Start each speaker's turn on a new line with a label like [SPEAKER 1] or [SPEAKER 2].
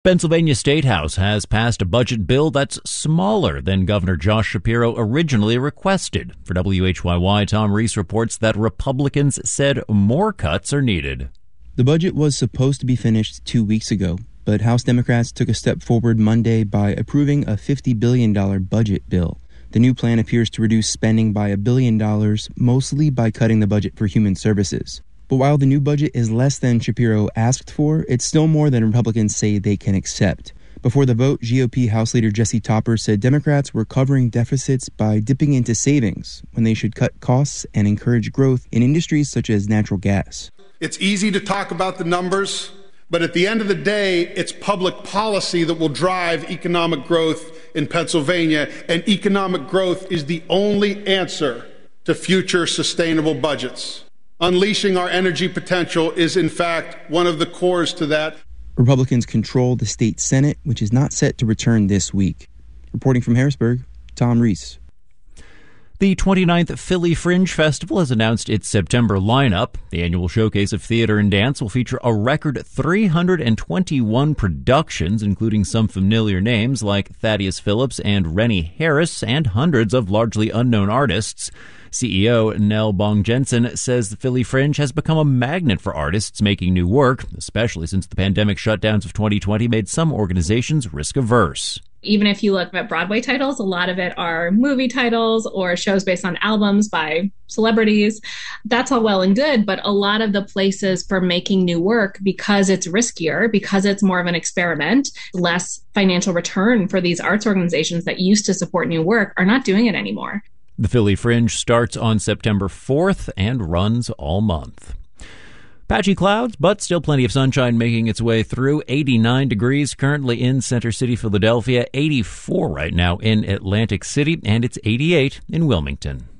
[SPEAKER 1] Pennsylvania State House has passed a budget bill that's smaller than Governor Josh Shapiro originally requested. For WHYY, Tom Reese reports that Republicans said more cuts are needed.
[SPEAKER 2] The budget was supposed to be finished 2 weeks ago, but House Democrats took a step forward Monday by approving a $50 billion budget bill. The new plan appears to reduce spending by $1 billion, mostly by cutting the budget for human services. But while the new budget is less than Shapiro asked for, it's still more than Republicans say they can accept. Before the vote, GOP House Leader Jesse Topper said Democrats were covering deficits by dipping into savings when they should cut costs and encourage growth in industries such as natural gas.
[SPEAKER 3] It's easy to talk about the numbers, but at the end of the day, it's public policy that will drive economic growth in Pennsylvania, and economic growth is the only answer to future sustainable budgets. Unleashing our energy potential is, in fact, one of the cores to that.
[SPEAKER 2] Republicans control the state Senate, which is not set to return this week. Reporting from Harrisburg, Tom Reese.
[SPEAKER 1] The 29th Philly Fringe Festival has announced its September lineup. The annual showcase of theater and dance will feature a record 321 productions, including some familiar names like Thaddeus Phillips and Rennie Harris, and hundreds of largely unknown artists. CEO Nell Bong-Jensen says the Philly Fringe has become a magnet for artists making new work, especially since the pandemic shutdowns of 2020 made some organizations risk-averse.
[SPEAKER 4] Even if you look at Broadway titles, a lot of it are movie titles or shows based on albums by celebrities. That's all well and good, but a lot of the places for making new work, because it's riskier, because it's more of an experiment, less financial return for these arts organizations that used to support new work, are not doing it anymore.
[SPEAKER 1] The Philly Fringe starts on September 4th and runs all month. Patchy clouds, but still plenty of sunshine making its way through. 89 degrees currently in Center City, Philadelphia. 84 right now in Atlantic City, and it's 88 in Wilmington.